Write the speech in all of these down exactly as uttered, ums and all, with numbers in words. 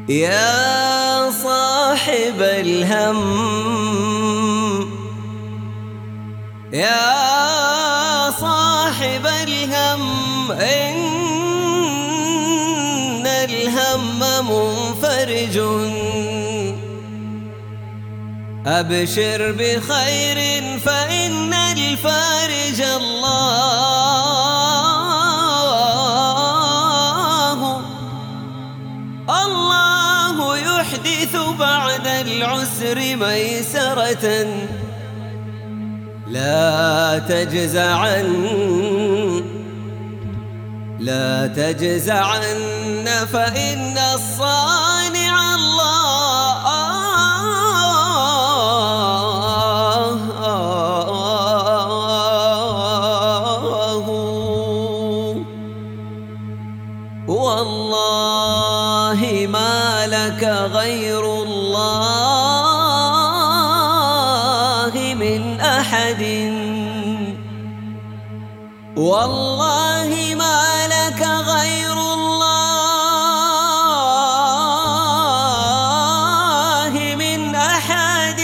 يا صاحب الهم، يا صاحب الهم، إن الهم منفرج، أبشر بخير فإن الفارج الله. الله يحدث بعد العسر ميسرة، لا تجزعن لا تجزعن فإن الصانع الله. والله ما لك غير الله من أحد، والله ما لك غير الله من أحد،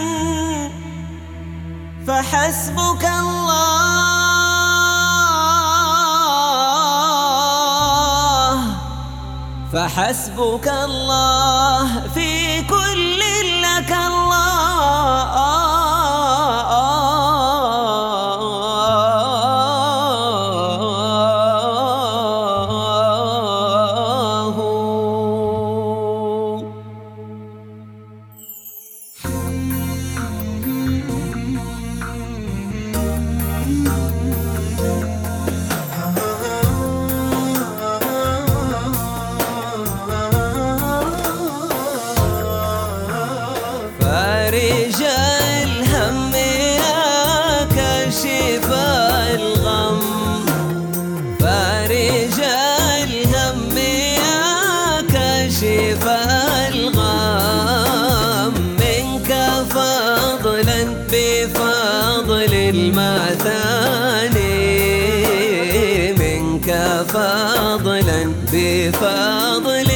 فحسبك الله، فحسبك الله في كل لك الله. فارج الهم يا كاشف الغم، فارج الهم يا كاشف الغم، منك فضلا بفضل المثاني، منك فضلا بفضل